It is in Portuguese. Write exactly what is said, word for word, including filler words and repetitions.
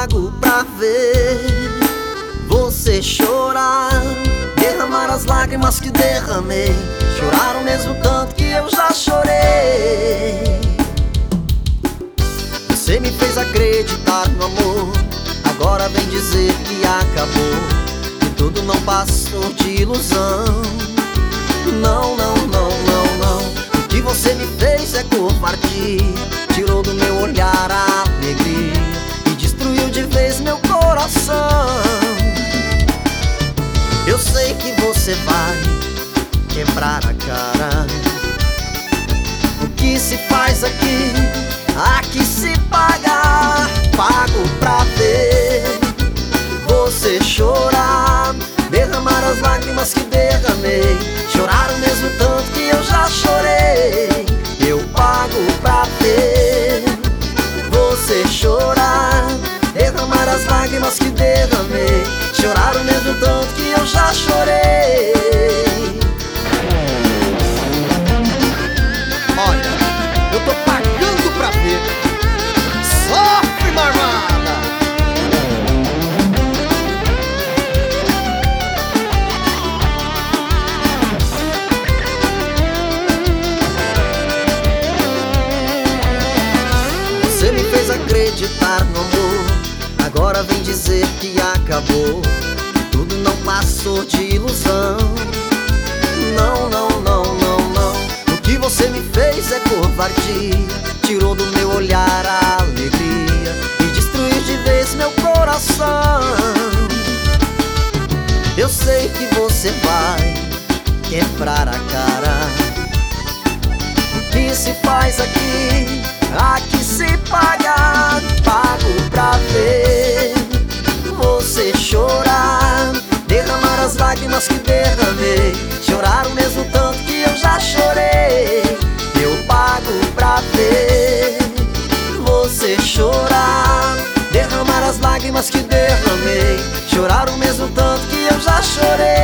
pago pra ver você chorar, derramar as lágrimas que derramei, chorar o mesmo tanto que eu já chorei. Você me fez acreditar no amor, agora vem dizer que acabou, que tudo não passou de ilusão. Não, não, não, não, não. O que você me fez é covardia, tirou do meu olhar a alegria e destruiu de vez meu coração. Eu sei que você vai quebrar a cara. O que se faz aqui, aqui se paga. Pago pra ver você chorar, derramar as lágrimas que derramei, chorar o mesmo tanto que eu já chorei. Eu pago pra ver você chorar, derramar as lágrimas que derramei, chorar o mesmo tanto que eu já chorei. Olha, eu tô pagando pra ver. Sofre, marmada! Você me fez acreditar no amor, agora vem dizer que acabou, que tudo não passou de ilusão. Não, não, não, não, não. O que você me fez é covardia, tirou do meu olhar a alegria e destruiu de vez meu coração. Eu sei que você vai quebrar a cara. O que se faz aqui, aqui se paga. Pago pra ver você chorar, derramar as lágrimas que derramei, chorar o mesmo tanto que eu já chorei. Eu pago pra ver você chorar, derramar as lágrimas que derramei, chorar o mesmo tanto que eu já chorei.